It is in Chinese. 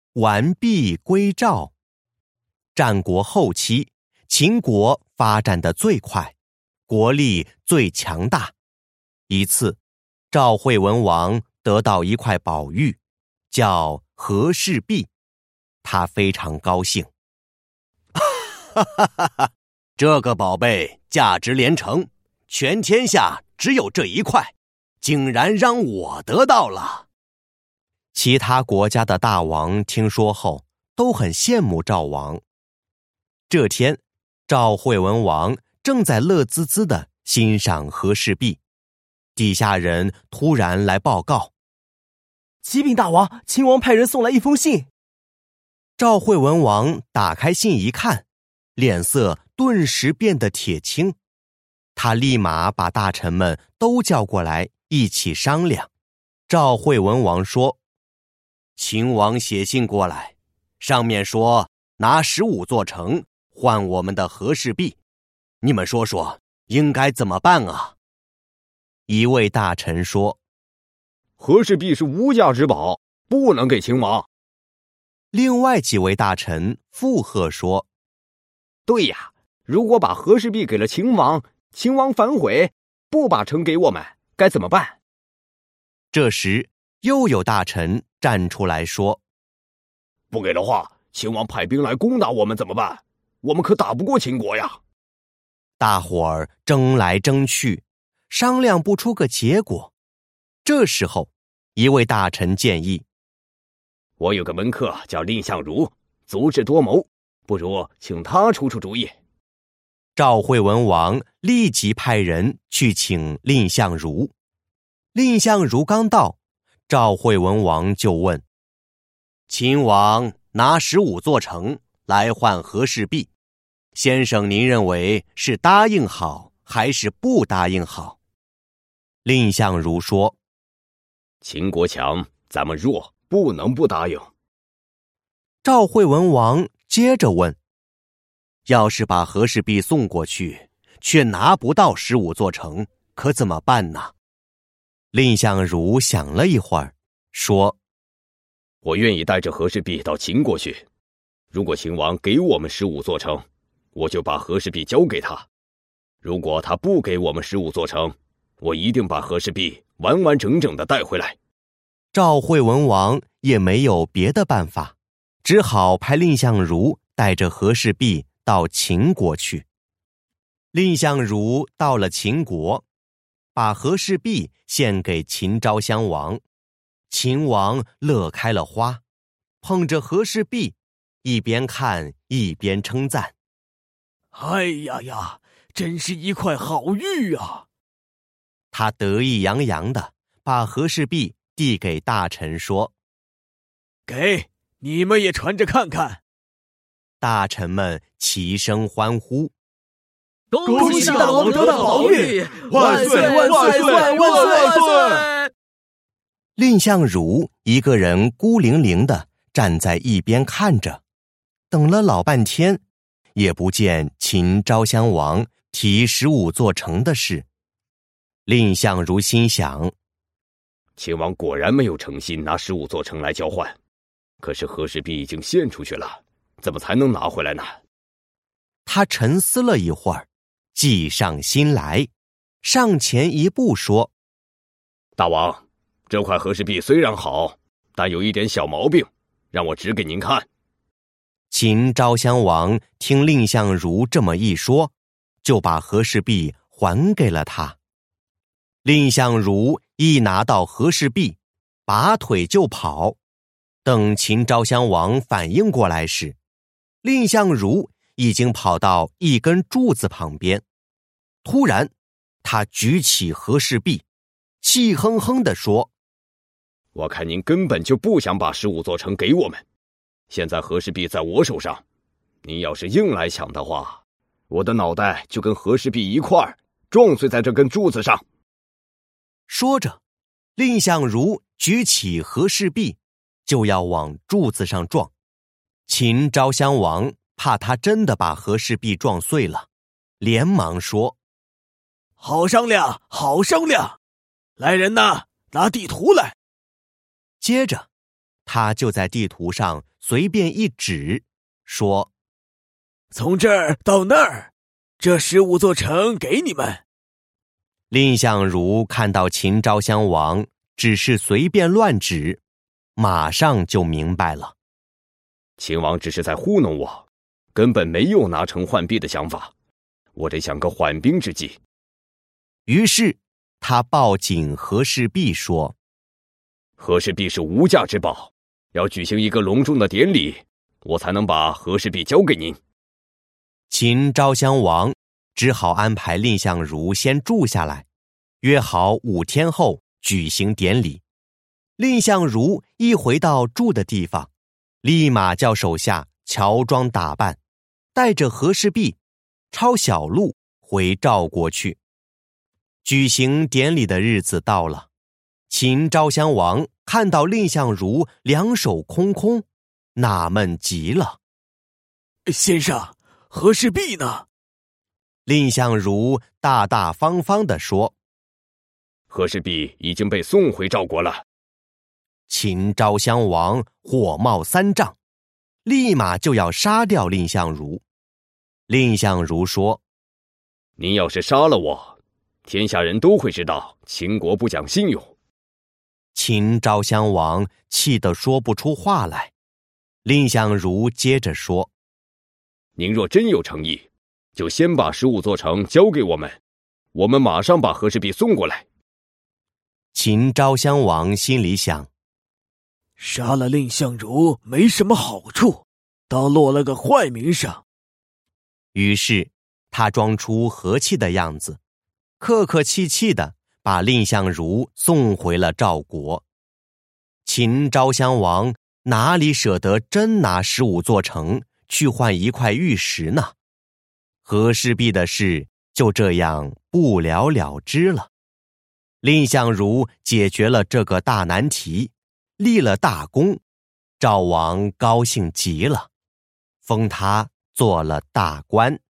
完璧归赵。战国后期，秦国发展得最快，国力最强大。一次，赵惠文王得到一块宝玉，叫和氏璧，他非常高兴。哈哈哈哈，这个宝贝价值连城，全天下只有这一块，竟然让我得到了。其他国家的大王听说后，都很羡慕赵王。这天，赵惠文王正在乐滋滋地欣赏和氏璧，底下人突然来报告： 启禀大王，秦王派人送来一封信。 赵惠文王打开信一看，脸色顿时变得铁青。他立马把大臣们都叫过来一起商量。赵惠文王说：秦王写信过来，上面说拿15座城换我们的和氏璧，你们说说应该怎么办啊？一位大臣说： 和氏璧是无价之宝，不能给秦王。 另外几位大臣附和说： 对呀，如果把和氏璧给了秦王，秦王反悔，不把城给我们，该怎么办？ 这时又有大臣站出来说： 不给的话，秦王派兵来攻打我们怎么办？我们可打不过秦国呀。 大伙儿争来争去，商量不出个结果。这时候，一位大臣建议： 我有个门客叫蔺相如，足智多谋，不如请他出主意。 赵惠文王立即派人去请蔺相如。蔺相如刚到，赵惠文王就问：秦王拿15座城来换和氏璧，先生您认为是答应好还是不答应好？蔺相如说： 秦国强，咱们弱，不能不答应。 赵惠文王接着问：要是把和氏璧送过去，却拿不到15座城，可怎么办呢？蔺相如想了一会儿，说： 我愿意带着和氏璧到秦国去，如果秦王给我们15座城，我就把和氏璧交给他；如果他不给我们15座城，我一定把和氏璧完完整整的带回来。 赵惠文王也没有别的办法，只好派蔺相如带着和氏璧到秦国去。蔺相如到了秦国，把和氏璧献给秦昭襄王。秦王乐开了花，捧着和氏璧，一边看一边称赞： 哎呀呀，真是一块好玉啊！ 他得意洋洋地把和氏璧递给大臣说： 给，你们也传着看看。 大臣们齐声欢呼： 恭喜大王得到好玉，万岁万岁万岁！ 蔺相如一个人孤零零地站在一边看着，等了老半天，也不见秦昭襄王提15座城的事。蔺相如心想： 秦王果然没有诚心拿15座城来交换，可是和氏璧已经献出去了，怎么才能拿回来呢？ 他沉思了一会儿，计上心来，上前一步说： 大王，这块和氏璧虽然好，但有一点小毛病，让我指给您看。 秦昭襄王听蔺相如这么一说，就把和氏璧还给了他。蔺相如一拿到和氏璧，拔腿就跑。等秦昭襄王反应过来时，蔺相如已经跑到一根柱子旁边。突然，他举起和氏璧，气哼哼地说： 我看您根本就不想把15座城给我们，现在和氏璧在我手上，您要是硬来抢的话，我的脑袋就跟和氏璧一块儿撞碎在这根柱子上。 说着，蔺相如举起和氏璧，就要往柱子上撞。秦昭襄王怕他真的把和氏璧撞碎了，连忙说： 好商量，好商量！来人呐，拿地图来！ 接着， 他就在地图上随便一指，说：“ 从这儿到那儿，这15座城给你们。” 蔺相如看到秦昭襄王只是随便乱指，马上就明白了。 秦王只是在糊弄我，根本没有拿城换币的想法，我得想个缓兵之计。 于是他报警和氏璧说：“ 和氏璧是无价之宝，要举行一个隆重的典礼，我才能把和氏璧交给您。” 秦昭襄王只好安排蔺相如先住下来，约好5天后举行典礼。蔺相如一回到住的地方，立马叫手下乔装打扮，带着和氏璧抄小路回赵国去。举行典礼的日子到了，秦昭襄王看到蔺相如两手空空，纳闷极了。 先生，和氏璧呢？ 蔺相如大大方方地说：“ 和氏璧已经被送回赵国了。” 秦昭襄王火冒3丈，立马就要杀掉蔺相如。蔺相如说：“ 您要是杀了我，天下人都会知道秦国不讲信用。” 秦昭襄王气得说不出话来。蔺相如接着说：“ 您若真有诚意，就先把15座城交给我们，我们马上把和氏璧送过来。” 秦昭襄王心里想： 杀了蔺相如没什么好处，倒落了个坏名声。 于是他装出和气的样子，客客气气地把蔺相如送回了赵国。秦昭襄王哪里舍得真拿15座城去换1块玉石呢？和氏璧的事就这样不了了之了。蔺相如解决了这个大难题，立了大功，赵王高兴极了，封他做了大官。